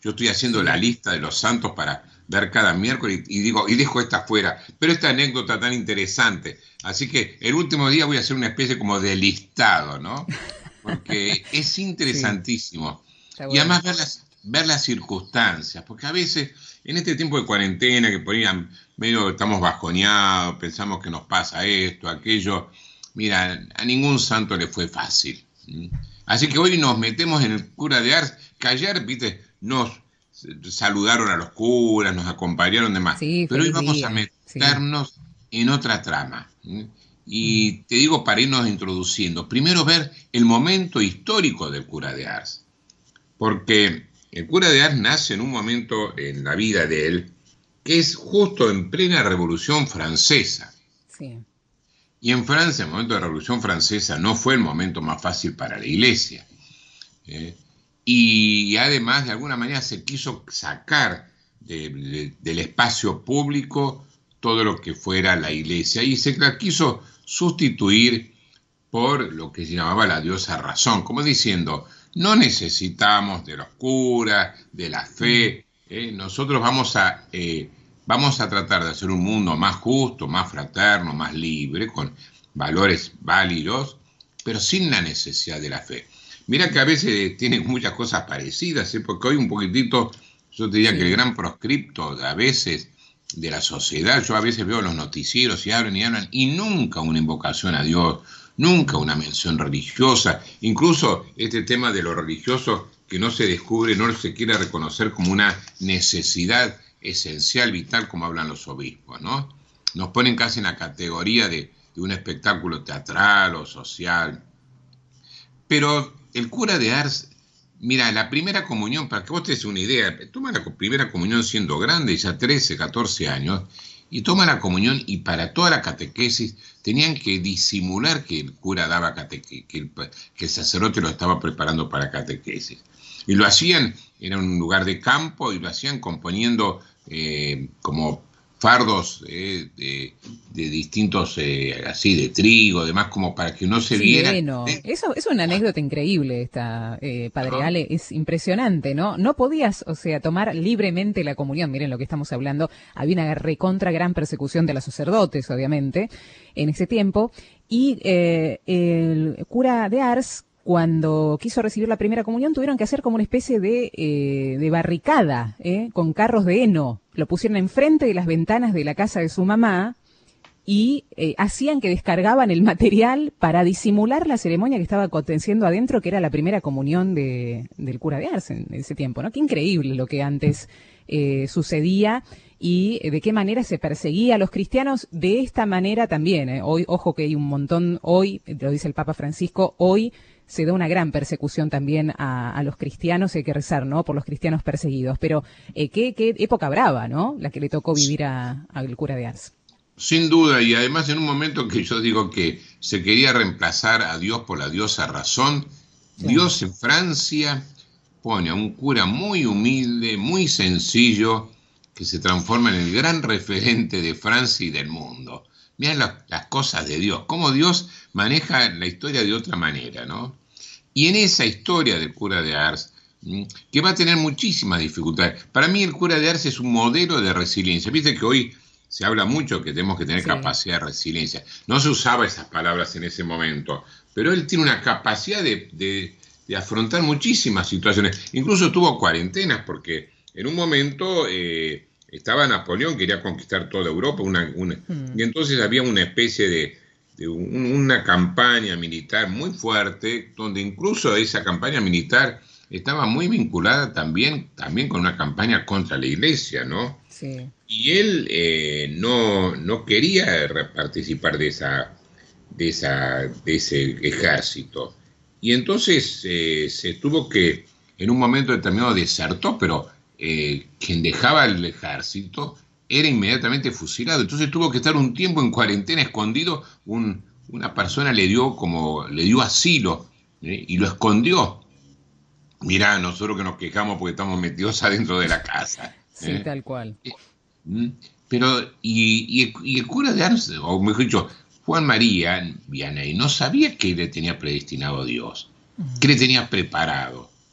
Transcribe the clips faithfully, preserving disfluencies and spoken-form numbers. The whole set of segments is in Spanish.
yo estoy haciendo la lista de los santos para ver cada miércoles y, y digo, y dejo esta fuera. Pero esta anécdota tan interesante. Así que el último día voy a hacer una especie como de listado, ¿no? Porque es Sí, interesantísimo. está Y bueno. además ver las, ver las circunstancias, porque a veces en este tiempo de cuarentena, que por ahí am- medio estamos bajoneados, pensamos que nos pasa esto, aquello, mira, a ningún santo le fue fácil. ¿M? Así que hoy nos metemos en el cura de Ars, que ayer, viste, nos saludaron a los curas, nos acompañaron demás, Sí, pero hoy feliz vamos a día. Sí, meternos en otra trama. ¿M? mm, Y te digo, para irnos introduciendo, primero ver el momento histórico del cura de Ars, porque el cura de Ars nace en un momento en la vida de él que es justo en plena Revolución Francesa. sí, Y en Francia, el momento de la Revolución Francesa no fue el momento más fácil para la Iglesia. ¿eh? Y además, de alguna manera, se quiso sacar de, de, del espacio público todo lo que fuera la Iglesia y se la quiso sustituir por lo que se llamaba la diosa razón, como diciendo, no necesitamos de los curas, de la mm, fe, ¿eh? nosotros vamos a, eh, vamos a tratar de hacer un mundo más justo, más fraterno, más libre, con valores válidos, pero sin la necesidad de la fe. Mira que a veces tienen muchas cosas parecidas, ¿eh? Porque hoy un poquitito, yo te diría que el sí. gran proscripto a veces de la sociedad, yo a veces veo los noticieros y hablan y hablan, y nunca una invocación a Dios, nunca Mm. una mención religiosa, incluso este tema de lo religioso que no se descubre, no se quiere reconocer como una necesidad esencial, vital, como hablan los obispos, ¿no? Nos ponen casi en la categoría de, de un espectáculo teatral o social. Pero el cura de Ars, mira, la primera comunión, para que vos te des una idea, toma la primera comunión siendo grande, ya trece, catorce años, y toma la comunión y para toda la catequesis tenían que disimular que el cura daba catequesis, que el, que el sacerdote lo estaba preparando para catequesis. Y lo hacían, era un lugar de campo, y lo hacían componiendo eh, como fardos eh, de, de distintos, eh, así, de trigo, demás, como para que no se Sí, viera. de heno. ¿eh? Eso es una anécdota increíble esta, eh, Padre ¿No? Ale, es impresionante, ¿no? No podías, o sea, tomar libremente la comunión, miren lo que estamos hablando, había una recontra gran persecución de los sacerdotes, obviamente, en ese tiempo, y eh, el cura de Ars, cuando quiso recibir la primera comunión, tuvieron que hacer como una especie de, eh, de barricada, ¿eh? Con carros de heno, lo pusieron enfrente de las ventanas de la casa de su mamá, y eh, hacían que descargaban el material para disimular la ceremonia que estaba aconteciendo adentro, que era la primera comunión de, del cura de Ars en ese tiempo, ¿no? Qué increíble lo que antes eh, sucedía y eh, de qué manera se perseguía a los cristianos de esta manera también. ¿eh? Hoy, ojo que hay un montón, hoy, lo dice el Papa Francisco, hoy se da una gran persecución también a, a los cristianos, hay que rezar, ¿no? Por los cristianos perseguidos. Pero eh, qué, qué época brava, ¿no? La que le tocó vivir a- al cura de Ars. Sin duda, y además en un momento que yo digo que se quería reemplazar a Dios por la diosa razón, Claro. Dios en Francia pone a un cura muy humilde, muy sencillo, que se transforma en el gran referente de Francia y del mundo. Mirá la- las cosas de Dios, cómo Dios maneja la historia de otra manera, ¿no? Y en esa historia del cura de Ars, ¿m? que va a tener muchísimas dificultades. Para mí el cura de Ars es un modelo de resiliencia. Viste que hoy se habla mucho que tenemos que tener Sí. capacidad de resiliencia. No se usaba esas palabras en ese momento, pero él tiene una capacidad de, de, de afrontar muchísimas situaciones. Incluso tuvo cuarentenas porque en un momento eh, estaba Napoleón, quería conquistar toda Europa, una, una, Mm. y entonces había una especie de, de un, una campaña militar muy fuerte, donde incluso esa campaña militar estaba muy vinculada también, también con una campaña contra la iglesia, ¿no? Sí. Y él eh, no, no quería participar de, esa, de, esa, de ese ejército. Y entonces eh, se tuvo que, en un momento determinado, desertó, pero eh, quien dejaba el ejército era inmediatamente fusilado. Entonces tuvo que estar un tiempo en cuarentena, escondido. Un, una persona le dio, como, le dio asilo ¿eh? y lo escondió. Mirá, nosotros que nos quejamos porque estamos metidos adentro de la casa. Sí, ¿eh? tal cual. ¿Mm? Pero, y, y, el, y el cura de Ars, o mejor dicho, Juan María Vianney, no sabía que le tenía predestinado a Dios, que Mm. le tenía preparado.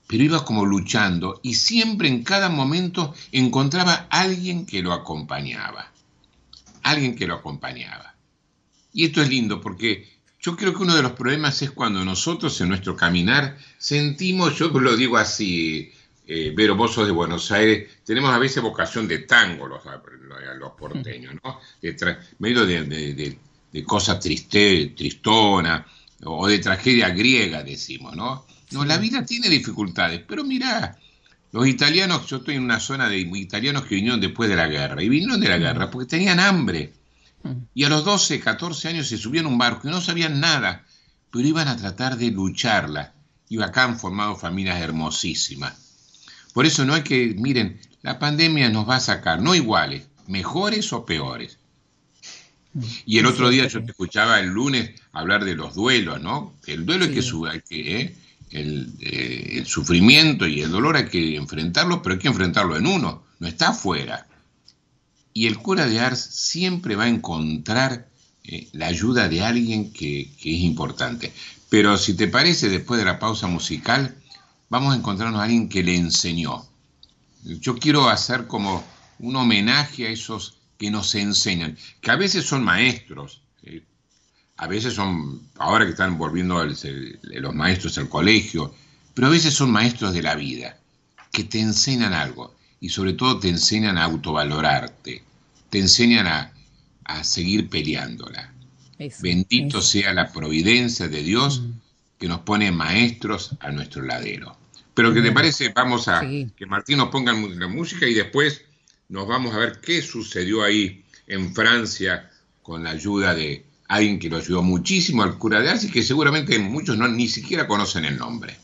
pero iba como luchando y siempre en cada momento encontraba alguien que lo acompañaba, alguien que lo acompañaba. Y esto es lindo porque yo creo que uno de los problemas es cuando nosotros en nuestro caminar sentimos, yo lo digo así, eh, Vero, vos sos de Buenos Aires, tenemos a veces vocación de tango los, los porteños, ¿no? De tra- medio de, de, de, de cosa triste, tristona, o de tragedia griega, decimos, ¿no? No, sí. La vida tiene dificultades, pero mirá, los italianos, yo estoy en una zona de italianos que vinieron después de la guerra, y vinieron de la guerra porque tenían hambre, y a los doce, catorce años se subían a un barco y no sabían nada, pero iban a tratar de lucharla, y acá han formado familias hermosísimas. Por eso no hay que, miren, la pandemia nos va a sacar, no iguales, mejores o peores. Y el otro día yo te escuchaba el lunes hablar de los duelos, ¿no? El duelo sí. hay que subir, que, ¿eh? el, eh, el sufrimiento y el dolor hay que enfrentarlo, pero hay que enfrentarlo en uno, no está afuera. Y el cura de Ars siempre va a encontrar eh, la ayuda de alguien que, que es importante. Pero si te parece, después de la pausa musical, vamos a encontrarnos a alguien que le enseñó. Yo quiero hacer como un homenaje a esos que nos enseñan, que a veces son maestros, eh, a veces son, ahora que están volviendo el, el, los maestros al colegio, pero a veces son maestros de la vida, que te enseñan algo, y sobre todo te enseñan a autovalorarte, te enseñan a, a seguir peleándola. Eso, Bendito eso. sea la providencia de Dios mm. que nos pone maestros a nuestro ladero. Pero ¿qué te parece? Vamos a sí. que Martín nos ponga la música y después nos vamos a ver qué sucedió ahí en Francia con la ayuda de alguien que lo ayudó muchísimo al cura de Ars y que seguramente muchos no, ni siquiera conocen el nombre.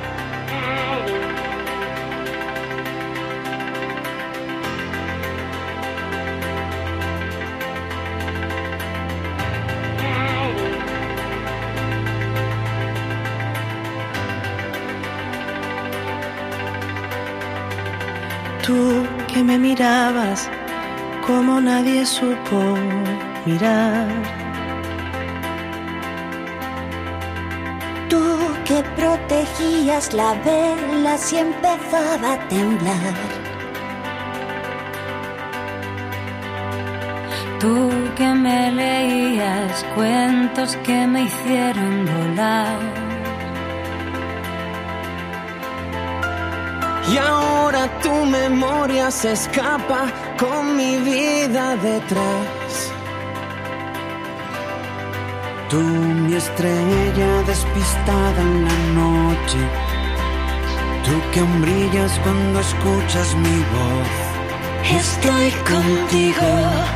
Tú que me mirabas como nadie supo mirar. Tú que protegías la vela si empezaba a temblar. Tú que me leías cuentos que me hicieron volar. Y ahora tu memoria se escapa con mi vida detrás. Tú, mi estrella despistada en la noche. Tú que aún brillas cuando escuchas mi voz. Estoy contigo.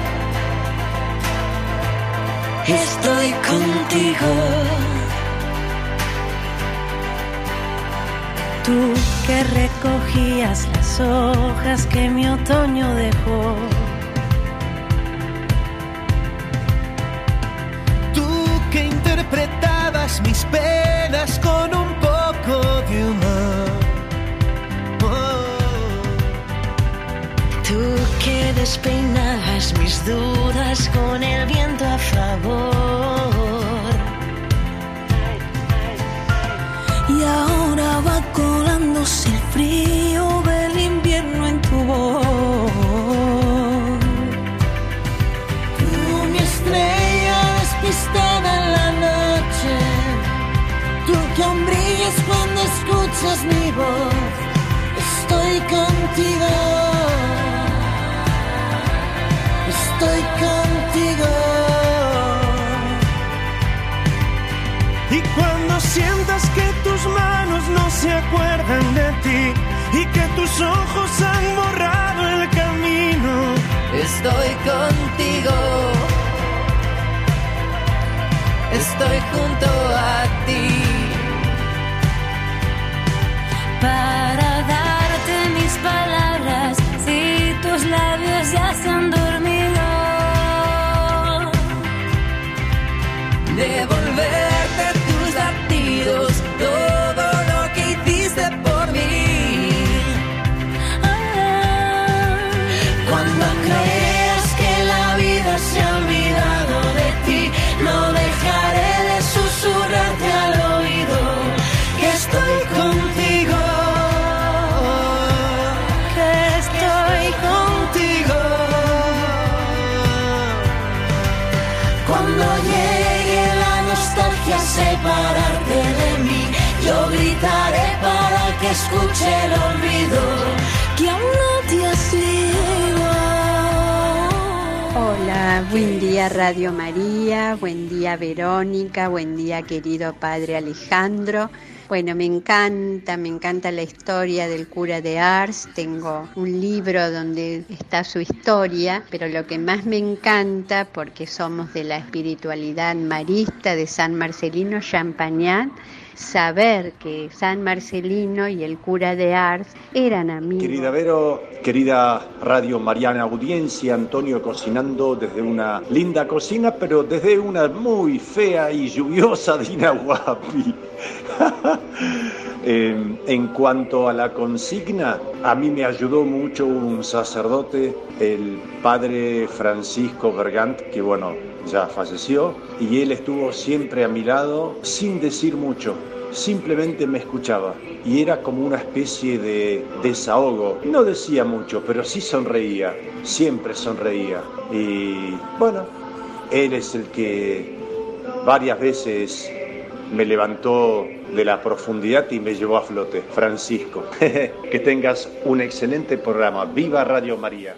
Estoy contigo. Tú que recogías las hojas que mi otoño dejó. Tú que interpretabas mis penas con un poco de humor. Oh. Tú que despeinabas mis dudas con el viento a favor. Y ahora va colándose el frío del invierno en tu voz. Tú, mi estrella despistada en la noche. Tú que aún brillas cuando escuchas mi voz. Estoy contigo. Estoy contigo. Y cuando sientas que tus manos no se acuerdan de ti y que tus ojos han borrado el camino, estoy contigo, estoy junto a ti para darte mis palabras si tus labios ya se han dormido, devolverte tus latidos, todo lo que hiciste por mí. Ah, cuando creas que la vida se ha olvidado de ti, no dejaré de susurrarte al oído que estoy contigo. a separarte de mí. Yo gritaré para que escuche el olvido que aún no te has ido. Hola, buen día Radio María, buen día Verónica, buen día querido Padre Alejandro. Bueno, me encanta, me encanta la historia del cura de Ars. Tengo un libro donde está su historia, pero lo que más me encanta, porque somos de la espiritualidad marista de San Marcelino Champagnat, saber que San Marcelino y el cura de Ars eran amigos. Querida Vero, querida Radio Mariana audiencia, Antonio cocinando desde una linda cocina, pero desde una muy fea y lluviosa Dinahuapi. eh, en cuanto a la consigna, a mí me ayudó mucho un sacerdote, el padre Francisco Bergant, que bueno, ya falleció, y él estuvo siempre a mi lado sin decir mucho, simplemente me escuchaba y era como una especie de desahogo. No decía mucho, pero sí sonreía, siempre sonreía. Y bueno, él es el que varias veces me levantó de la profundidad y me llevó a flote. Francisco, que tengas un excelente programa. ¡Viva Radio María!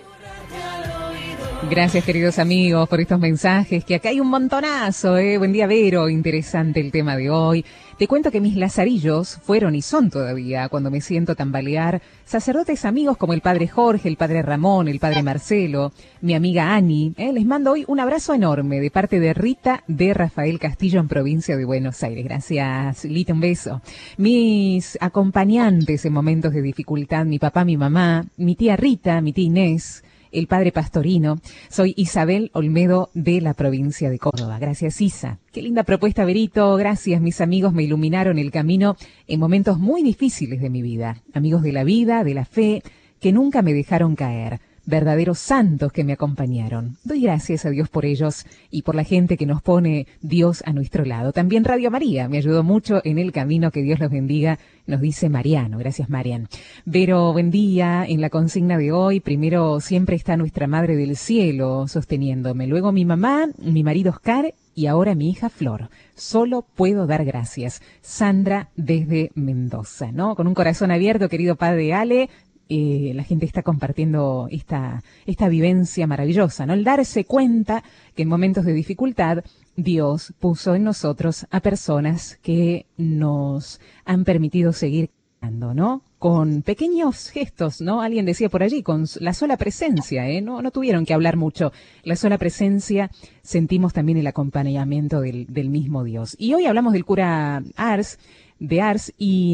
Gracias, queridos amigos, por estos mensajes, que acá hay un montonazo, ¿eh? Buen día, Vero, interesante el tema de hoy. Te cuento que mis lazarillos fueron y son todavía, cuando me siento tambalear, sacerdotes amigos como el padre Jorge, el padre Ramón, el padre Marcelo, mi amiga Ani. ¿eh? Les mando hoy un abrazo enorme de parte de Rita de Rafael Castillo en provincia de Buenos Aires. Gracias, Lita, un beso. Mis acompañantes en momentos de dificultad, mi papá, mi mamá, mi tía Rita, mi tía Inés, el padre Pastorino. Soy Isabel Olmedo de la provincia de Córdoba. Gracias, Isa. Qué linda propuesta, Berito. Gracias, mis amigos me iluminaron el camino en momentos muy difíciles de mi vida. Amigos de la vida, de la fe, que nunca me dejaron caer. Verdaderos santos que me acompañaron. Doy gracias a Dios por ellos y por la gente que nos pone Dios a nuestro lado. También Radio María me ayudó mucho en el camino. Que Dios los bendiga, nos dice Mariano. Gracias, Marian. Vero, buen día. En la consigna de hoy, primero siempre está nuestra Madre del Cielo sosteniéndome. Luego mi mamá, mi marido Oscar y ahora mi hija Flor. Solo puedo dar gracias. Sandra desde Mendoza, ¿no? Con un corazón abierto, querido padre Ale. Eh, la gente está compartiendo esta, esta vivencia maravillosa, ¿no? El darse cuenta que en momentos de dificultad Dios puso en nosotros a personas que nos han permitido seguir caminando, ¿no? Con pequeños gestos, ¿no? Alguien decía por allí, con la sola presencia, ¿eh? No, no tuvieron que hablar mucho. La sola presencia, sentimos también el acompañamiento del, del mismo Dios. Y hoy hablamos del cura Ars, de Ars, y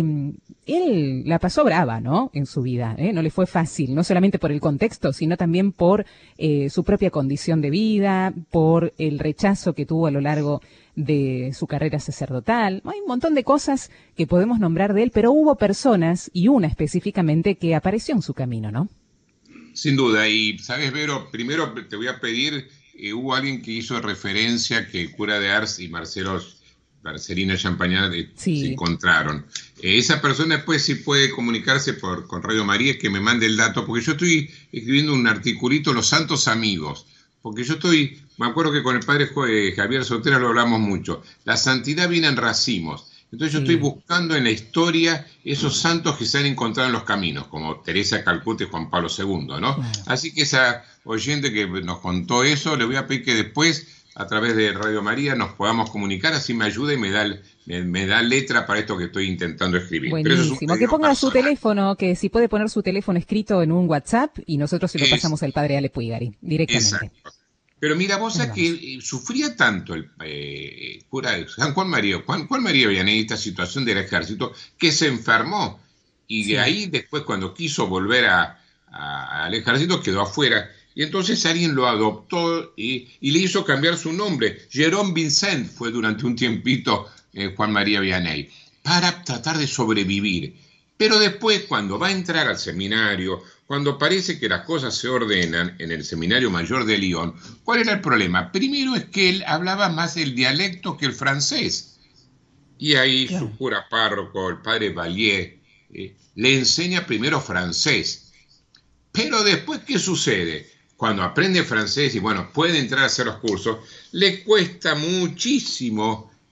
él la pasó brava, ¿no? En su vida, ¿eh? No le fue fácil, no solamente por el contexto, sino también por eh, su propia condición de vida, por el rechazo que tuvo a lo largo de su carrera sacerdotal. Hay un montón de cosas que podemos nombrar de él, pero hubo personas, y una específicamente, que apareció en su camino, ¿no? Sin duda, y sabes, Vero, primero te voy a pedir, eh, hubo alguien que hizo referencia que el cura de Ars y Marcelo Marcelino Champagnat eh, sí. se encontraron. Eh, esa persona después sí puede comunicarse por, con Radio María, que me mande el dato, porque yo estoy escribiendo un articulito, Los Santos Amigos, porque yo estoy, me acuerdo que con el padre eh, Javier Sotera lo hablamos mucho, la santidad viene en racimos, entonces yo sí. estoy buscando en la historia esos santos que se han encontrado en los caminos, como Teresa de Calcuta y Juan Pablo segundo, ¿no? Bueno. Así que esa oyente que nos contó eso, le voy a pedir que después a través de Radio María nos podamos comunicar, así me ayuda y me da, me, me da letra para esto que estoy intentando escribir. Buenísimo, Pero es que ponga personal. Su teléfono, que si puede poner su teléfono escrito en un WhatsApp y nosotros se lo es, pasamos al padre Ale Puigari, directamente. Exacto. Pero mira, vos sabés que eh, sufría tanto el eh, cura de San Juan María, Juan, Juan María Vianney, esta situación del ejército, que se enfermó y sí. de ahí después cuando quiso volver a, a, al ejército quedó afuera. Y entonces alguien lo adoptó y, y le hizo cambiar su nombre. Jérôme Vincent fue durante un tiempito eh, Juan María Vianney, para tratar de sobrevivir. Pero después, cuando va a entrar al seminario, cuando parece que las cosas se ordenan en el Seminario Mayor de Lyon, ¿cuál era el problema? Primero es que él hablaba más el dialecto que el francés. Y ahí claro. su cura párroco, el padre Vallier, eh, le enseña primero francés. Pero después, ¿qué sucede? Cuando aprende francés y bueno, puede entrar a hacer los cursos, le cuesta muchísimo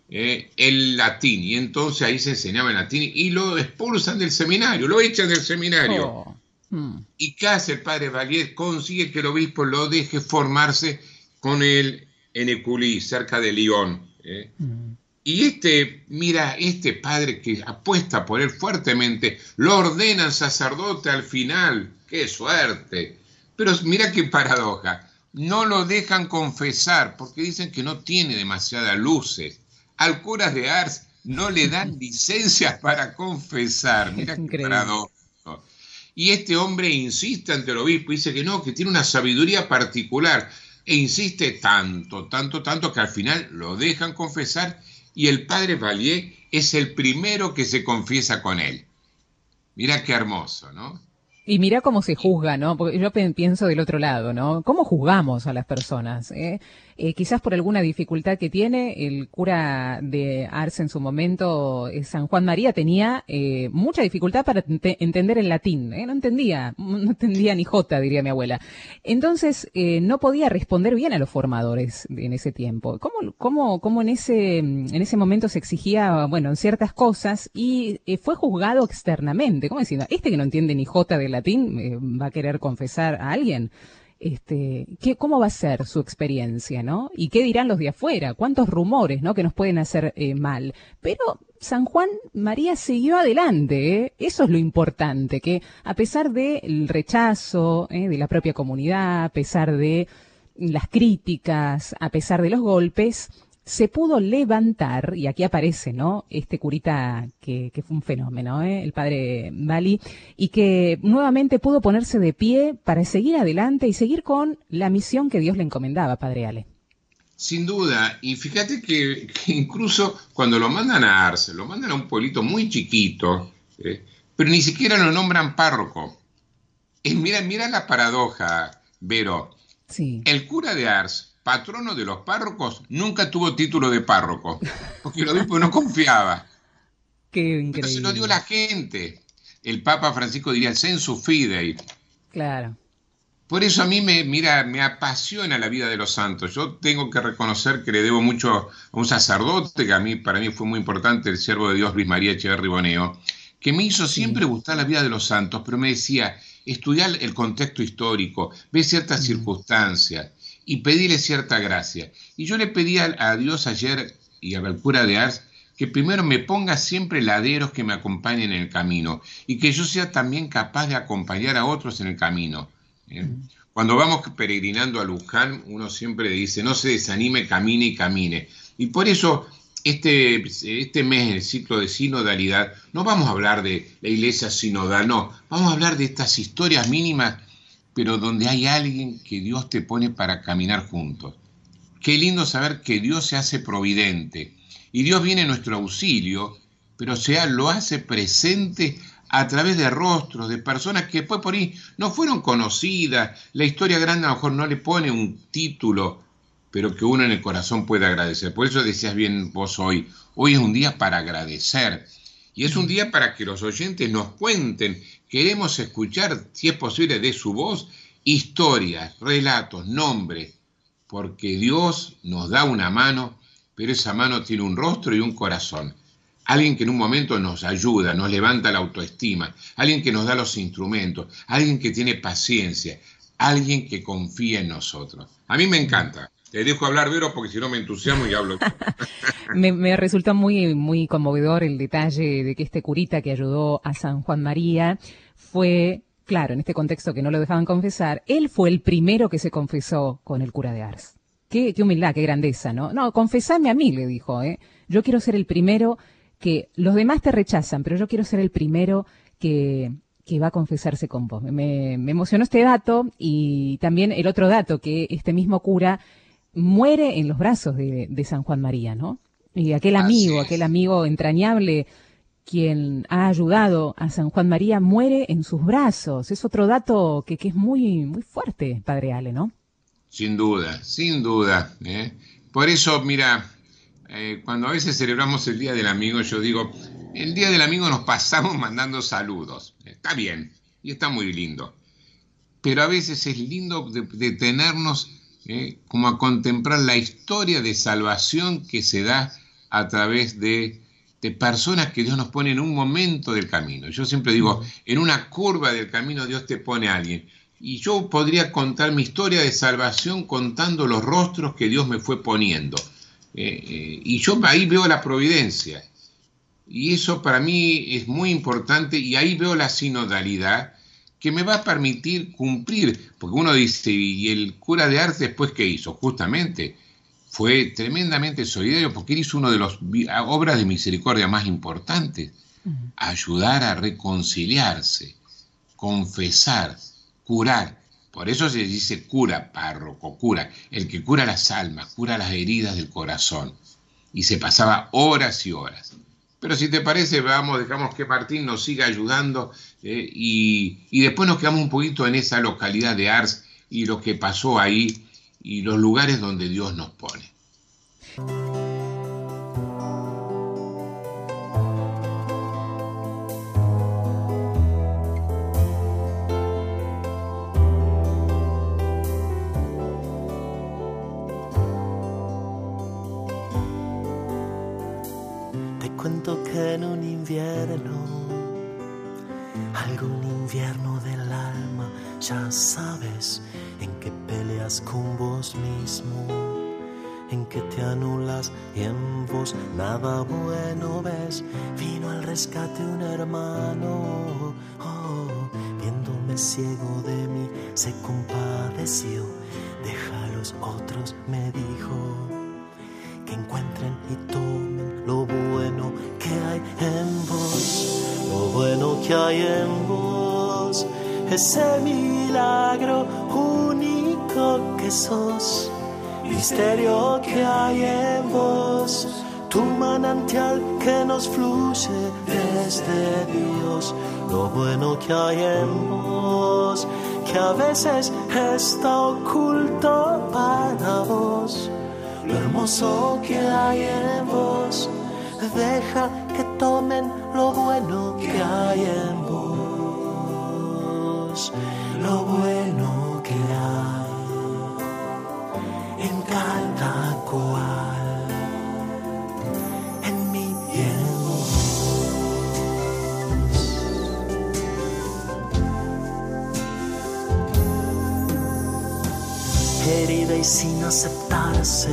eh, el latín, y entonces ahí se enseñaba el latín y lo expulsan del seminario, lo echan del seminario. Oh. Mm. ¿Y qué hace el padre Valier? Consigue que el obispo lo deje formarse con él en Écully, cerca de Lyon. ¿eh? Mm. Y este, mira, este padre que apuesta por él fuertemente, lo ordenan sacerdote al final. ¡Qué suerte! Pero mira qué paradoja. No lo dejan confesar porque dicen que no tiene demasiadas luces. Al cura de Ars no le dan licencias para confesar. Mira qué paradoja. Y este hombre insiste ante el obispo, dice que no, que tiene una sabiduría particular, e insiste tanto, tanto, tanto, que al final lo dejan confesar, y el padre Valier es el primero que se confiesa con él. Mira qué hermoso, ¿no? Y mira cómo se juzga, ¿no? Porque yo pienso del otro lado, ¿no? ¿Cómo juzgamos a las personas? ¿eh? Eh, quizás por alguna dificultad que tiene, el cura de Ars en su momento, eh, San Juan María, tenía eh, mucha dificultad para ent- entender el latín, ¿eh? No entendía, no entendía ni jota, diría mi abuela. Entonces, eh, no podía responder bien a los formadores en ese tiempo. ¿Cómo, cómo, cómo en ese, en ese momento se exigía, bueno, ciertas cosas y eh, fue juzgado externamente? ¿Cómo diciendo, este que no entiende ni jota del latín eh, va a querer confesar a alguien? Este, ¿qué, ¿Cómo va a ser su experiencia, no? ¿Y qué dirán los de afuera? ¿Cuántos rumores, no, que nos pueden hacer eh, mal? Pero San Juan María siguió adelante, ¿eh? Eso es lo importante, que a pesar del rechazo ¿eh? de la propia comunidad, a pesar de las críticas, a pesar de los golpes, se pudo levantar, y aquí aparece, ¿no? Este curita que, que fue un fenómeno, ¿eh? El padre Bali, y que nuevamente pudo ponerse de pie para seguir adelante y seguir con la misión que Dios le encomendaba, padre Ale. Sin duda, y fíjate que, que incluso cuando lo mandan a Ars, lo mandan a un pueblito muy chiquito, ¿eh? pero ni siquiera lo nombran párroco. Eh, mira, mira la paradoja, Vero. Sí. El cura de Ars, patrono de los párrocos, nunca tuvo título de párroco, porque el obispo no confiaba. Qué increíble. Pero se lo dio la gente. El Papa Francisco diría sensu fidei. Claro. Por eso a mí me, mira, me apasiona la vida de los santos. Yo tengo que reconocer que le debo mucho a un sacerdote, que a mí, para mí fue muy importante, el siervo de Dios Luis María Echeverri Boneo, que me hizo siempre sí. gustar la vida de los santos, pero me decía, estudiar el contexto histórico, ver ciertas mm. circunstancias, y pedirle cierta gracia. Y yo le pedí a, a Dios ayer y al cura de Ars que primero me ponga siempre laderos que me acompañen en el camino y que yo sea también capaz de acompañar a otros en el camino. ¿eh? Mm. Cuando vamos peregrinando a Luján, uno siempre dice, no se desanime, camine y camine. Y por eso este, este mes, en el ciclo de sinodalidad, no vamos a hablar de la iglesia sinodal, no, vamos a hablar de estas historias mínimas, pero donde hay alguien que Dios te pone para caminar juntos. Qué lindo saber que Dios se hace providente y Dios viene en nuestro auxilio, pero sea, lo hace presente a través de rostros, de personas que después por ahí no fueron conocidas, la historia grande a lo mejor no le pone un título, pero que uno en el corazón puede agradecer. Por eso decías bien vos hoy, hoy es un día para agradecer y es un día para que los oyentes nos cuenten. Queremos escuchar, si es posible, de su voz, historias, relatos, nombres, porque Dios nos da una mano, pero esa mano tiene un rostro y un corazón. Alguien que en un momento nos ayuda, nos levanta la autoestima, alguien que nos da los instrumentos, alguien que tiene paciencia, alguien que confía en nosotros. A mí me encanta. Te dejo hablar, Vero, porque si no me entusiasmo y hablo. me, me resultó muy, muy conmovedor el detalle de que este curita que ayudó a San Juan María fue, claro, en este contexto que no lo dejaban confesar, él fue el primero que se confesó con el cura de Ars. Qué, qué humildad, qué grandeza, ¿no? No, confesame a mí, le dijo, ¿eh? Yo quiero ser el primero que los demás te rechazan, pero yo quiero ser el primero que, que va a confesarse con vos. Me, me emocionó este dato y también el otro dato, que este mismo cura muere en los brazos de, de San Juan María, ¿no? Y aquel amigo, aquel amigo entrañable, quien ha ayudado a San Juan María, muere en sus brazos. Es otro dato que, que es muy, muy fuerte, padre Ale, ¿no? Sin duda, sin duda. ¿eh? Por eso, mira, eh, cuando a veces celebramos el Día del Amigo, yo digo, el Día del Amigo nos pasamos mandando saludos. Está bien, y está muy lindo. Pero a veces es lindo detenernos eh, como a contemplar la historia de salvación que se da a través de, de personas que Dios nos pone en un momento del camino. Yo siempre digo, en una curva del camino Dios te pone a alguien. Y yo podría contar mi historia de salvación contando los rostros que Dios me fue poniendo. Eh, eh, y yo ahí veo la providencia. Y eso para mí es muy importante, y ahí veo la sinodalidad que me va a permitir cumplir. Porque uno dice, ¿y el cura de Ars después qué hizo? Justamente fue tremendamente solidario, porque él hizo una de las obras de misericordia más importantes, uh-huh. ayudar a reconciliarse, confesar, curar. Por eso se dice cura, párroco, cura, el que cura las almas, cura las heridas del corazón. Y se pasaba horas y horas. Pero si te parece, vamos, dejamos que Martín nos siga ayudando eh, y, y después nos quedamos un poquito en esa localidad de Ars y lo que pasó ahí y los lugares donde Dios nos pone. Que en un invierno, algún invierno del alma, ya sabes en que peleas con vos mismo, en que te anulas y en vos nada bueno ves. Vino al rescate un hermano, oh, viéndome ciego de mí se compadeció. Deja a los otros, me dijo, que encuentren y tomen lo bueno que hay en vos. Lo bueno que hay en vos, ese milagro único que sos. Misterio que hay en vos, tu manantial que nos fluye desde Dios. Lo bueno que hay en vos, que a veces está oculto para vos. Lo hermoso que hay en vos, deja que tomen lo bueno que hay en vos. Lo bueno que hay en cada cual, en mí y en vos. Herida y sin aceptarse,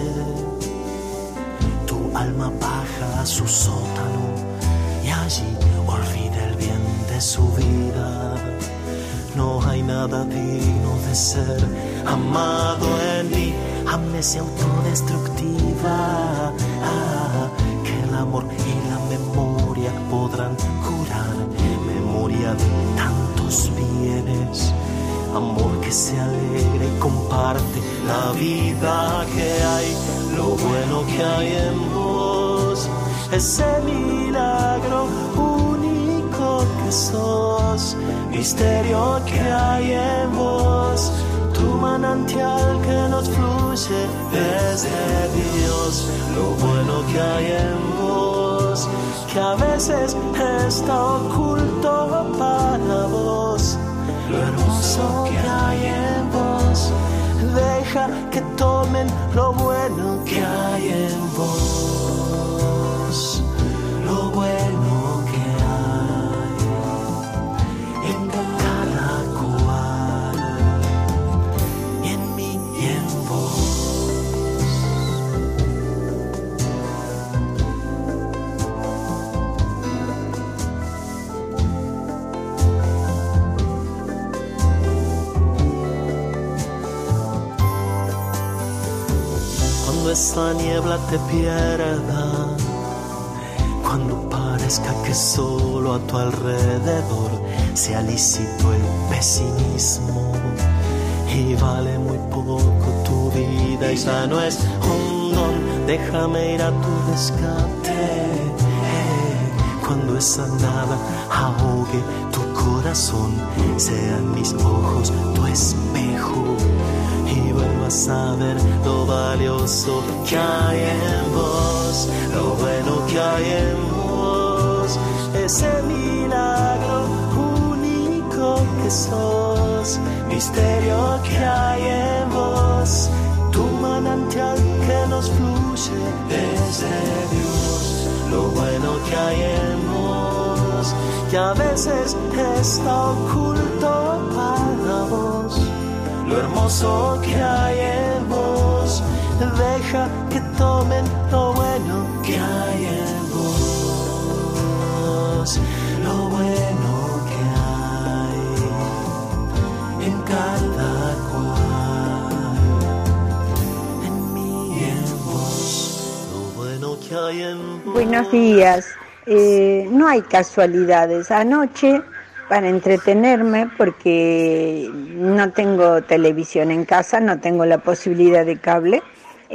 tu alma baja a su sótano y allí olvida el bien de su vida. No hay nada digno de ser amado en mí. Amnesia autodestructiva, ah, que el amor y la memoria podrán curar. Memoria de tantos bienes, amor que se alegra y comparte la vida que hay. Lo bueno que hay en vos, ese milagro único que sos. Misterio que hay en vos, tu manantial que nos fluye desde Dios. Lo bueno que hay en vos, que a veces está oculto para vos. Lo hermoso que hay en vos, deja que tomen lo bueno que hay en vos. Lo bueno que hay en cada cual, y en mí y en vos. Cuando esa niebla te pierda, cuando parezca que solo a tu alrededor sea lícito el pesimismo y vale muy poco tu vida y ya no es un don, déjame ir a tu rescate. Cuando esa nada ahogue tu corazón, sean mis ojos tu espejo y vuelvas a ver lo valioso que hay en vos. Lo bueno que hay en vos, ese milagro único que sos. Misterio que hay en vos, tu manantial que nos fluye desde Dios, lo bueno que hay en vos, que a veces está oculto para vos, lo hermoso que hay en vos, deja que tomen lo bueno que hay en vos, lo bueno que hay en cada cual, en mí y en vos, lo bueno que hay en vos. Buenos días. Eh, no hay casualidades. Anoche, para entretenerme, porque no tengo televisión en casa, no tengo la posibilidad de cable,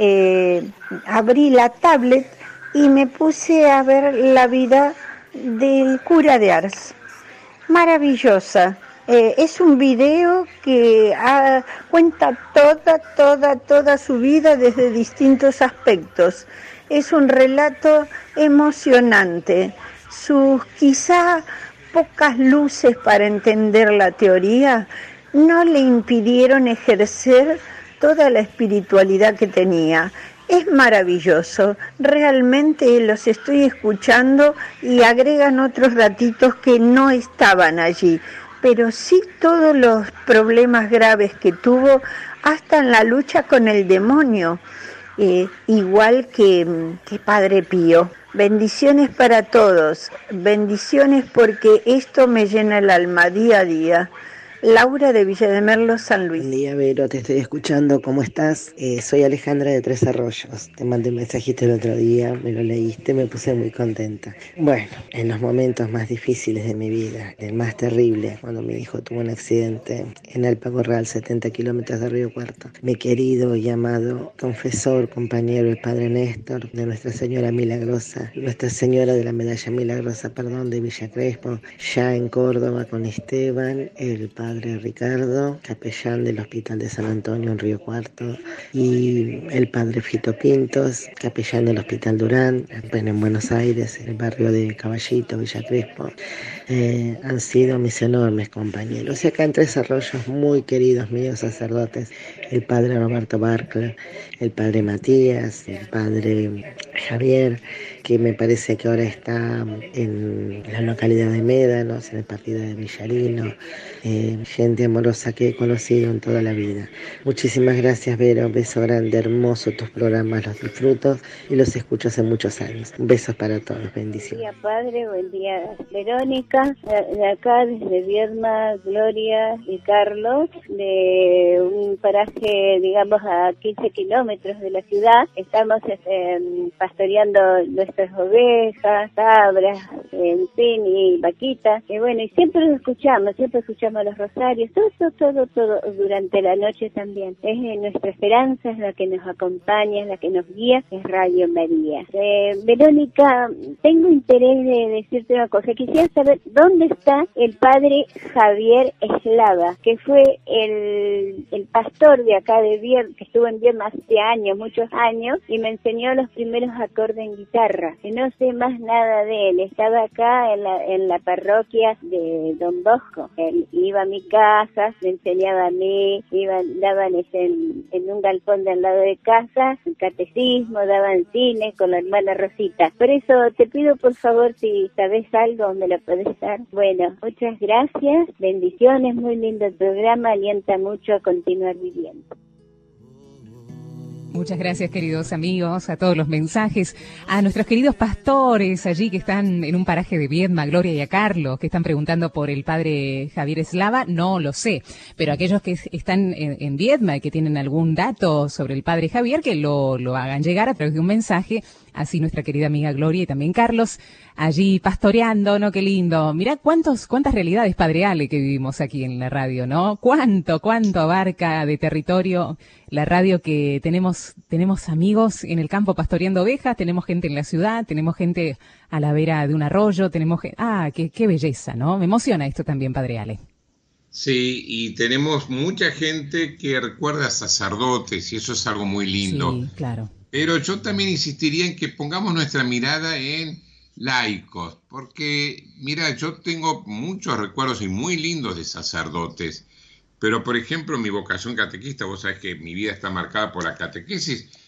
eh, abrí la tablet y me puse a ver la vida del cura de Ars. Maravillosa. Eh, es un video que ah, cuenta toda, toda, toda su vida desde distintos aspectos. Es un relato emocionante. Sus quizá pocas luces para entender la teoría no le impidieron ejercer toda la espiritualidad que tenía. Es maravilloso, realmente los estoy escuchando y agregan otros ratitos que no estaban allí, pero sí todos los problemas graves que tuvo, hasta en la lucha con el demonio, eh, igual que, que Padre Pío. Bendiciones para todos, bendiciones porque esto me llena el alma día a día. Laura de Villa de Merlo, San Luis. Buen día, Vero, te estoy escuchando, ¿cómo estás? Eh, soy Alejandra de Tres Arroyos, te mandé un mensajito el otro día, me lo leíste, me puse muy contenta. Bueno, en los momentos más difíciles de mi vida, el más terrible, cuando mi hijo tuvo un accidente en Alpagorral, setenta kilómetros de Río Cuarto, mi querido y amado confesor, compañero, el Padre Néstor, de Nuestra Señora Milagrosa, Nuestra Señora de la Medalla Milagrosa, perdón, de Villa Crespo, ya en Córdoba con Esteban, el Padre Padre Ricardo, capellán del Hospital de San Antonio en Río Cuarto, y el Padre Fito Pintos, capellán del Hospital Durán, en Buenos Aires, en el barrio de Caballito, Villa Crespo. Eh, han sido mis enormes compañeros. Y acá en Tres Arroyos, muy queridos míos sacerdotes, el Padre Roberto Barcla, el Padre Matías, el Padre Javier, que me parece que ahora está en la localidad de Médanos, en el partido de Villarino, eh, gente amorosa que he conocido en toda la vida. Muchísimas gracias, Vero, un beso grande, hermoso tus programas, los disfruto y los escucho hace muchos años. Besos para todos, bendiciones. Buen día, Padre, buen día, Verónica, de acá desde Viedma, Gloria y Carlos, de un paraje, digamos, a quince kilómetros de la ciudad. Estamos eh, pastoreando nuestras ovejas, cabras, en fin, y vaquitas, y bueno, y siempre lo escuchamos, siempre escuchamos los rosarios, todo, todo, todo, todo, durante la noche también. Es eh, nuestra esperanza, es la que nos acompaña, es la que nos guía, es Radio María. Eh, Verónica, tengo interés de decirte una cosa, quisiera saber dónde está el Padre Javier Eslava, que fue el, el pastor de acá de Viedma, que estuvo en Viedma hace años, muchos años, y me enseñó los primeros acordes en guitarra. No sé más nada de él. Estaba acá en la, en la parroquia de Don Bosco. Él iba a mi casa, me enseñaba a mí, iban, daban ese, en, en un galpón de al lado de casa, el catecismo, daban cine con la hermana Rosita. Por eso te pido por favor, si sabes algo, me lo podés dar. Bueno, muchas gracias, bendiciones, muy lindo el programa, alienta mucho a continuar viviendo. Muchas gracias, queridos amigos, a todos los mensajes, a nuestros queridos pastores allí que están en un paraje de Viedma, Gloria y a Carlos, que están preguntando por el Padre Javier Eslava, no lo sé, pero aquellos que están en, en Viedma y que tienen algún dato sobre el Padre Javier, que lo, lo hagan llegar a través de un mensaje, así nuestra querida amiga Gloria y también Carlos, allí pastoreando, ¿no? Qué lindo. Mirá cuántos, cuántas realidades, Padre Ale, que vivimos aquí en la radio, ¿no? Cuánto, cuánto abarca de territorio la radio, que tenemos, tenemos amigos en el campo pastoreando ovejas, tenemos gente en la ciudad, tenemos gente a la vera de un arroyo, tenemos gente, ah, qué, qué belleza, ¿no? Me emociona esto también, Padre Ale. Sí, y tenemos mucha gente que recuerda a sacerdotes, y eso es algo muy lindo. Sí, claro. Pero yo también insistiría en que pongamos nuestra mirada en laicos, porque, mira, yo tengo muchos recuerdos y muy lindos de sacerdotes, pero, por ejemplo, mi vocación catequista, vos sabés que mi vida está marcada por la catequesis,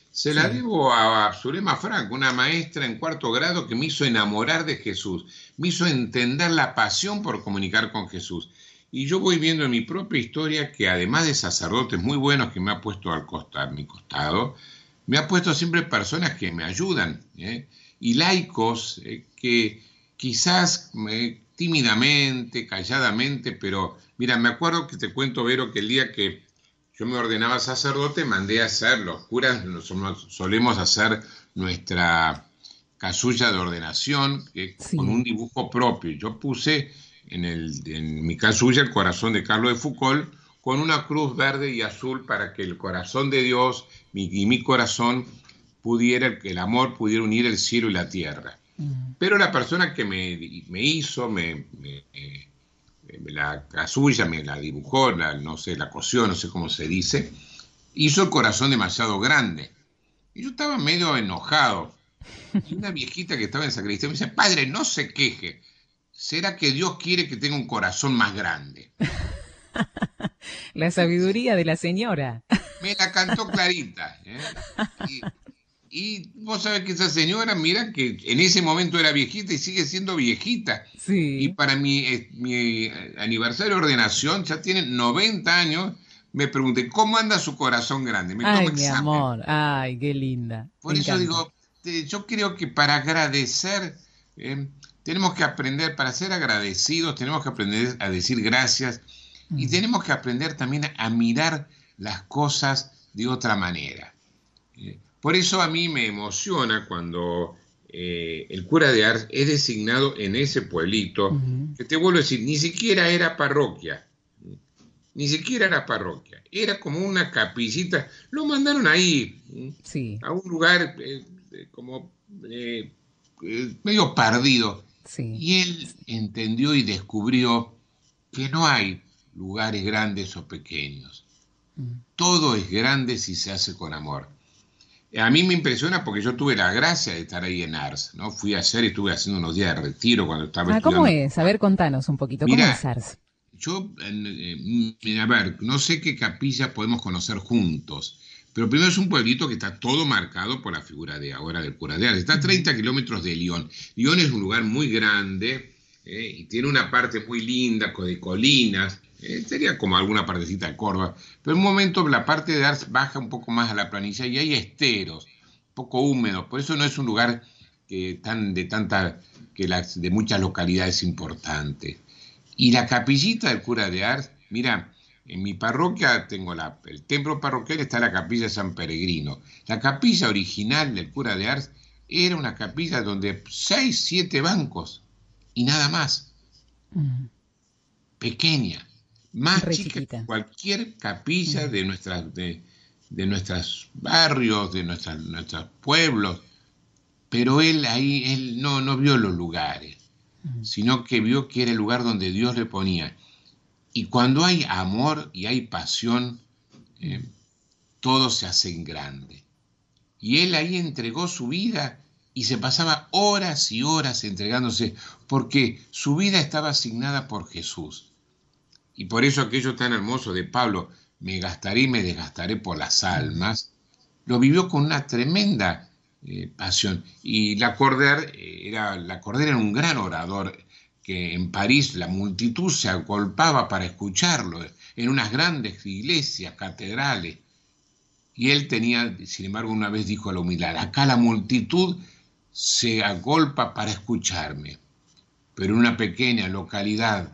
se la debo a Zulema Franco, una maestra en cuarto grado que me hizo enamorar de Jesús, me hizo entender la pasión por comunicar con Jesús. Y yo voy viendo en mi propia historia que además de sacerdotes muy buenos que me ha puesto al costado, a mi costado, me ha puesto siempre personas que me ayudan, ¿eh? Y laicos eh, que quizás eh, tímidamente, calladamente, pero mira, me acuerdo que te cuento, Vero, que el día que yo me ordenaba sacerdote, mandé a hacer, los curas solemos hacer nuestra casulla de ordenación que, sí. con un dibujo propio. Yo puse en, el, en mi casulla el corazón de Carlos de Foucault con una cruz verde y azul para que el corazón de Dios mi, y mi corazón pudiera, que el amor pudiera unir el cielo y la tierra. Mm. Pero la persona que me, me hizo, me, me, me, la casulla, me la dibujó, la, no sé, la cosió, no sé cómo se dice, hizo el corazón demasiado grande. Y yo estaba medio enojado. Y una viejita que estaba en sacristía me dice, padre, no se queje. ¿Será que Dios quiere que tenga un corazón más grande? La sabiduría de la señora. Me la cantó clarita. ¿eh? Y, y vos sabés que esa señora, mira que en ese momento era viejita y sigue siendo viejita. Sí. Y para mi, eh, mi aniversario de ordenación, ya tiene noventa años, me pregunté, ¿cómo anda su corazón grande? Me Ay, tomo mi examen. amor, ay, qué linda. Por Me eso encanta. digo, te, yo creo que para agradecer, eh, tenemos que aprender, para ser agradecidos, tenemos que aprender a decir gracias mm. y tenemos que aprender también a mirar las cosas de otra manera. Eh, por eso a mí me emociona cuando eh, el cura de Ars es designado en ese pueblito, uh-huh. que te vuelvo a decir, ni siquiera era parroquia, ni siquiera era parroquia, era como una capillita, lo mandaron ahí, sí. a un lugar eh, como eh, eh, medio perdido, sí. y él entendió y descubrió que no hay lugares grandes o pequeños, uh-huh. todo es grande si se hace con amor. A mí me impresiona porque yo tuve la gracia de estar ahí en Ars, ¿no? Fui a hacer y estuve haciendo unos días de retiro cuando estaba ah, estudiando. ¿Cómo es? A ver, contanos un poquito. Mirá, ¿cómo es Ars? Yo, eh, a ver, no sé qué capilla podemos conocer juntos, pero primero es un pueblito que está todo marcado por la figura de ahora del cura de Ars. Está a treinta kilómetros de Lyon. Lyon es un lugar muy grande eh, y tiene una parte muy linda de colinas. Eh, sería como alguna partecita de Córdoba, pero en un momento la parte de Ars baja un poco más a la planilla y hay esteros, un poco húmedos, por eso no es un lugar que tan de tanta que las de muchas localidades importantes. Y la capillita del cura de Ars, mira, en mi parroquia tengo la, el templo parroquial, está la capilla de San Peregrino. La capilla original del cura de Ars era una capilla donde seis, siete bancos y nada más, mm. pequeña. Más Re chica chiquita. que cualquier capilla de nuestras de, de nuestros barrios, de nuestras, nuestros pueblos, pero él ahí él no, no vio los lugares, uh-huh. sino que vio que era el lugar donde Dios le ponía. Y cuando hay amor y hay pasión, eh, todo se hace en grande. Y él ahí entregó su vida y se pasaba horas y horas entregándose, porque su vida estaba asignada por Jesús. Y por eso aquello tan hermoso de Pablo, me gastaré y me desgastaré por las almas, lo vivió con una tremenda eh, pasión. Y Lacordaire era, Lacordaire era un gran orador, que en París la multitud se agolpaba para escucharlo, en unas grandes iglesias, catedrales. Y él tenía, sin embargo, una vez dijo a la humildad, acá la multitud se agolpa para escucharme, pero en una pequeña localidad,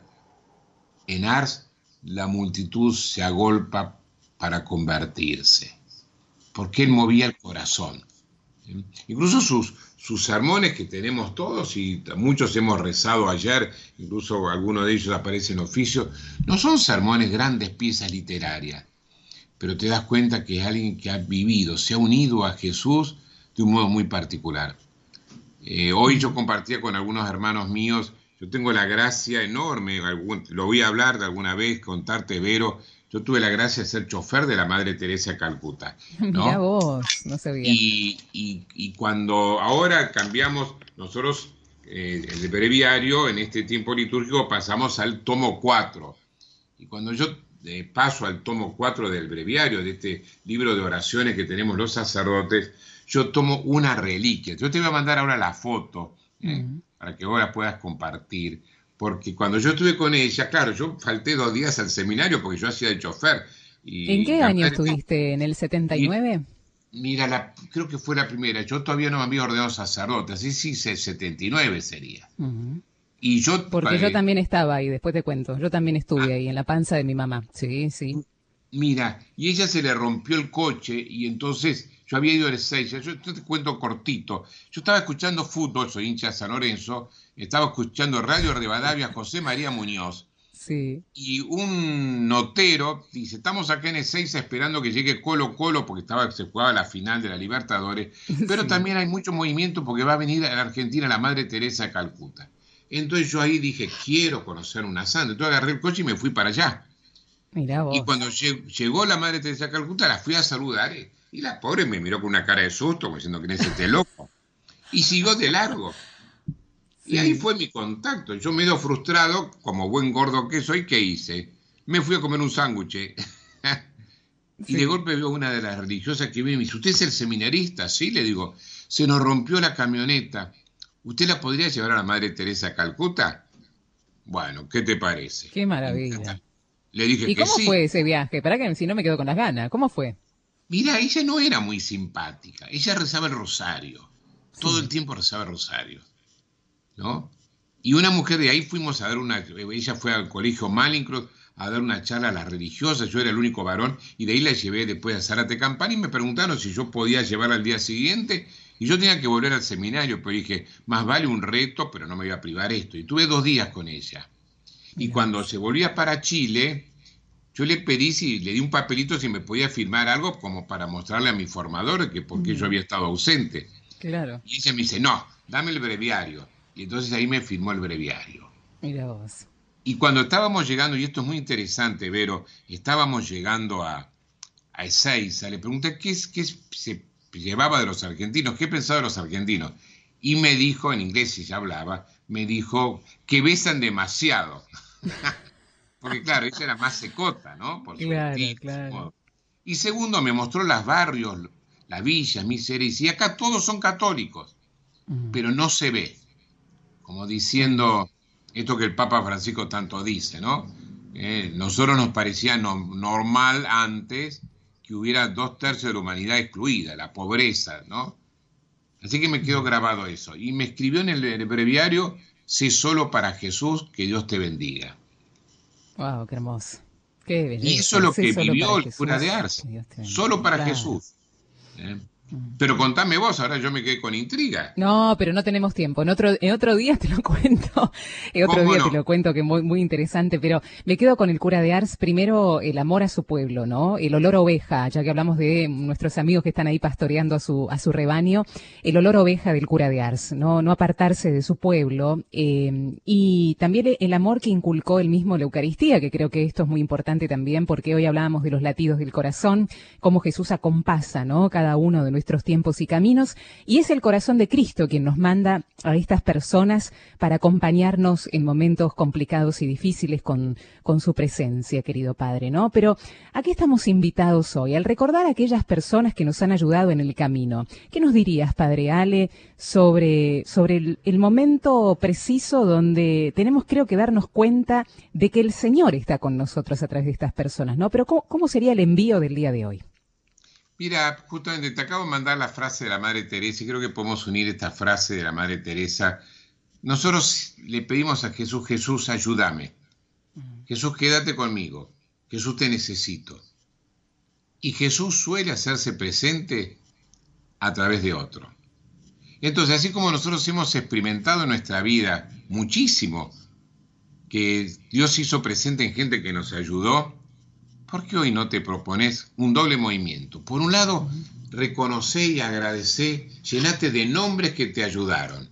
en Ars, la multitud se agolpa para convertirse, porque él movía el corazón. ¿Sí? Incluso sus, sus sermones que tenemos todos, y muchos hemos rezado ayer, incluso algunos de ellos aparecen en oficio, no son sermones, grandes piezas literarias, pero te das cuenta que es alguien que ha vivido, se ha unido a Jesús de un modo muy particular. Eh, hoy yo compartía con algunos hermanos míos. Yo tengo la gracia enorme, lo voy a hablar de alguna vez, contarte, Vero, yo tuve la gracia de ser chofer de la Madre Teresa de Calcuta, ¿no? Mirá vos, no sabía. Y, y, y cuando ahora cambiamos, nosotros, eh, el breviario, en este tiempo litúrgico, pasamos al tomo cuatro. Y cuando yo eh, paso al tomo cuatro del breviario, de este libro de oraciones que tenemos los sacerdotes, yo tomo una reliquia. Yo te voy a mandar ahora la foto, eh, uh-huh. para que vos la puedas compartir, porque cuando yo estuve con ella, claro, yo falté dos días al seminario porque yo hacía de chofer. Y ¿En qué año estuviste? ¿En el setenta y nueve? Mira, la, creo que fue la primera. Yo todavía no me había ordenado sacerdote, así sí, setenta y nueve sería. Uh-huh. Y yo, Porque eh, yo también estaba ahí, después te cuento. Yo también estuve ah, ahí, en la panza de mi mamá. Sí, sí. Mira, y ella se le rompió el coche y entonces yo había ido a Ezeiza. Yo, yo te cuento cortito. Yo estaba escuchando fútbol, soy hincha de San Lorenzo, estaba escuchando Radio Rivadavia, José María Muñoz. Sí. Y un notero dice, estamos acá en Ezeiza esperando que llegue Colo Colo porque estaba, se jugaba la final de la Libertadores, pero sí. también hay mucho movimiento porque va a venir a la Argentina la Madre Teresa de Calcuta. Entonces yo ahí dije, quiero conocer una santa. Entonces agarré el coche y me fui para allá. Mirá vos. Y cuando llegó la Madre Teresa de Calcuta la fui a saludar eh, y la pobre me miró con una cara de susto como diciendo que es este loco. Y siguió de largo. Y ahí fue mi contacto. Yo medio frustrado, como buen gordo que soy, ¿qué hice? Me fui a comer un sándwich. y sí. de golpe veo una de las religiosas que viene y me dice, ¿usted es el seminarista? Sí, le digo, se nos rompió la camioneta. ¿Usted la podría llevar a la Madre Teresa a Calcuta? Bueno, ¿qué te parece? Qué maravilla. Le dije ¿Y que cómo sí. fue ese viaje? Para que si no me quedo con las ganas. ¿Cómo fue? Mira, ella no era muy simpática. Ella rezaba el rosario. Sí. Todo el tiempo rezaba el rosario. ¿No? Y una mujer de ahí fuimos a dar una, ella fue al colegio Malincroft a dar una charla a las religiosas, yo era el único varón, y de ahí la llevé después a Zárate Campana y me preguntaron si yo podía llevarla al día siguiente, y yo tenía que volver al seminario, pero dije, más vale un reto, pero no me voy a privar esto, y tuve dos días con ella. Y Mira. Cuando se volvía para Chile, yo le pedí, si le di un papelito si me podía firmar algo como para mostrarle a mi formador que por qué mm. yo había estado ausente. Claro. Y ella me dice, no, dame el breviario. Y entonces ahí me firmó el breviario. Mira vos. Y cuando estábamos llegando, y esto es muy interesante, Vero, estábamos llegando a, a Ezeiza, le pregunté qué, es, qué se llevaba de los argentinos, qué pensaba de los argentinos. Y me dijo, en inglés si ya hablaba, me dijo que besan demasiado. Porque claro, ella era más secota, ¿no? Por claro, estilo, claro. Y segundo, me mostró los barrios, las villas, miserias, y acá todos son católicos, uh-huh. pero no se ve. Como diciendo esto que el Papa Francisco tanto dice, ¿no? Eh, nosotros nos parecía no, normal antes que hubiera dos tercios de la humanidad excluida, la pobreza, ¿no? Así que me quedó grabado eso. Y me escribió en el, en el breviario, sé solo para Jesús, que Dios te bendiga. Wow, qué hermoso. Qué belleza. Y eso es lo que vivió el cura de Ars, solo para claro. Jesús. ¿Eh? Pero contame vos, ahora yo me quedé con intriga. No, pero no tenemos tiempo. En otro, en otro día te lo cuento. En otro día no? te lo cuento, que es muy, muy interesante. Pero me quedo con el cura de Ars. Primero, el amor a su pueblo, ¿no? El olor a oveja, ya que hablamos de nuestros amigos que están ahí pastoreando a su, a su rebaño. El olor a oveja del cura de Ars, ¿no? No apartarse de su pueblo. Eh, y también el amor que inculcó él mismo la Eucaristía, que creo que esto es muy importante también, porque hoy hablábamos de los latidos del corazón, cómo Jesús acompasa, ¿no? Cada uno de nuestros tiempos y caminos, y es el corazón de Cristo quien nos manda a estas personas para acompañarnos en momentos complicados y difíciles con, con su presencia, querido Padre, ¿no? Pero aquí estamos invitados hoy, al recordar a aquellas personas que nos han ayudado en el camino. ¿Qué nos dirías, Padre Ale, sobre, sobre el, el momento preciso donde tenemos, creo que, darnos cuenta de que el Señor está con nosotros a través de estas personas, ¿no? Pero ¿cómo, cómo sería el envío del día de hoy? Mira, justamente te acabo de mandar la frase de la Madre Teresa y creo que podemos unir esta frase de la Madre Teresa. Nosotros le pedimos a Jesús, Jesús, ayúdame. Jesús, quédate conmigo. Jesús, te necesito. Y Jesús suele hacerse presente a través de otro. Entonces, así como nosotros hemos experimentado en nuestra vida muchísimo que Dios hizo presente en gente que nos ayudó, ¿por qué hoy no te propones un doble movimiento? Por un lado, reconocer y agradecer, llenate de nombres que te ayudaron.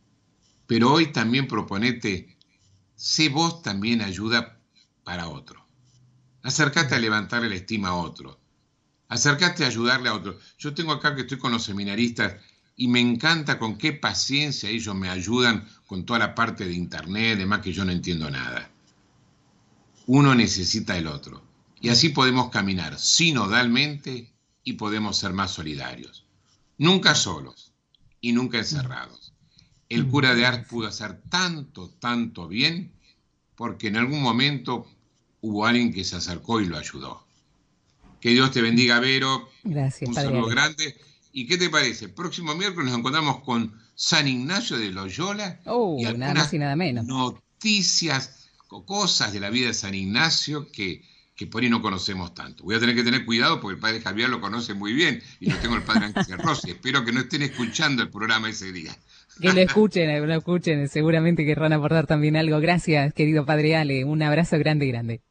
Pero hoy también proponete, sé vos también ayuda para otro. Acércate a levantarle la estima a otro. Acércate a ayudarle a otro. Yo tengo acá que estoy con los seminaristas y me encanta con qué paciencia ellos me ayudan con toda la parte de internet, además que yo no entiendo nada. Uno necesita el otro. Y así podemos caminar sinodalmente y podemos ser más solidarios. Nunca solos y nunca encerrados. El cura de Ars pudo hacer tanto, tanto bien porque en algún momento hubo alguien que se acercó y lo ayudó. Que Dios te bendiga, Vero. Gracias, un Padre saludo Ale. grande. ¿Y qué te parece? El próximo miércoles nos encontramos con San Ignacio de Loyola Oh, y nada algunas más y nada menos. noticias, cosas de la vida de San Ignacio que, que por ahí no conocemos tanto. Voy a tener que tener cuidado porque el Padre Javier lo conoce muy bien y lo tengo el Padre Ángel Rossi. Espero que no estén escuchando el programa ese día. Que lo escuchen, lo escuchen, seguramente querrán aportar también algo. Gracias, querido Padre Ale, un abrazo grande, grande.